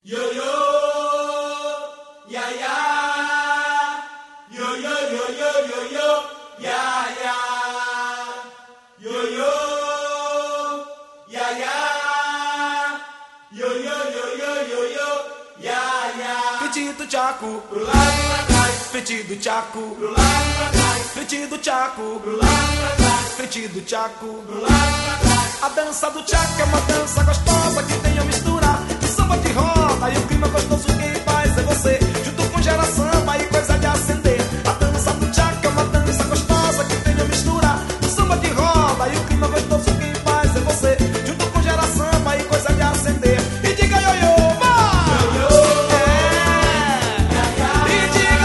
Yo yo, ya ya, yo yo yo yo yo yo, ya ya, yo yo, ya ya, yo yo yo yo yo yo, ya ya. Pedido Tchaco, Pro lado e pra trás, pedido Tchaco, pro lado e pra trás, pedido Tchaco, pro lado e pra trás, pedido Tchaco. pro lado e pra trás. A dança do Tchaco é uma dança gostosa que tem a mistura de samba de roda e o clima gostoso quem faz é você, junto com gera samba e coisa de acender. A dança do Tchaco é uma dança gostosa que tem a mistura de samba de roda e o clima gostoso quem faz é você, junto com gera samba e coisa de acender. E diga ioiô, vai! E diga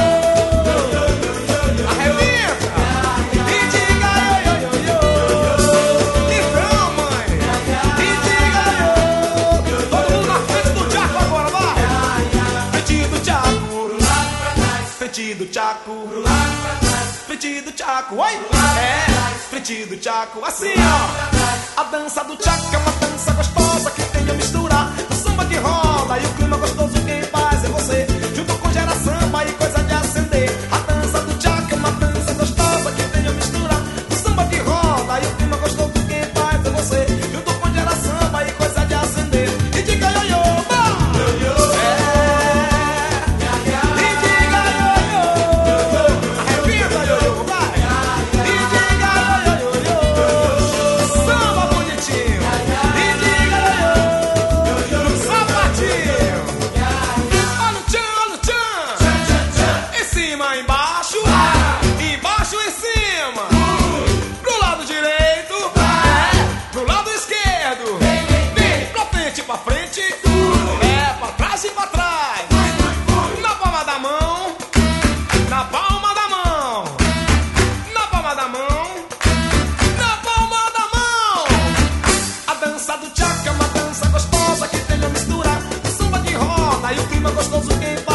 ioiô, arrebenta! E diga ioiô, então mãe! E diga ioiô, todo mundo na frente do Tchaco agora, vai! Pedido Tchaco, pedido Tchaco, pedido Tchaco, oi! É, pedido Tchaco, assim ó! A dança do Tchaco é uma dança gostosa que tem a mistura do samba de roda e o clima gostoso quem faz é você, junto com gera samba e coisa de acender. A dança do Tchaco é uma dança gostosa que tem a mistura do samba de roda e o clima gostoso quem faz é você, junto com gera samba e coisa de acender. E diga ioiô, vai! E diga ioiô, arrebenta ioiô, vai! E diga ioiô, samba bonitinho! E diga ioiô, no sapatinho! Olha o tchan, em cima, embaixo, embaixo, em cima, pro lado direito, pro lado esquerdo, vem pra frente, pra trás e pra trás, na palma da mão, na palma da mão, na palma da mão, na palma da mão. A dança do Tchaco é uma dança gostosa que tem a mistura do samba de roda e o clima gostoso quem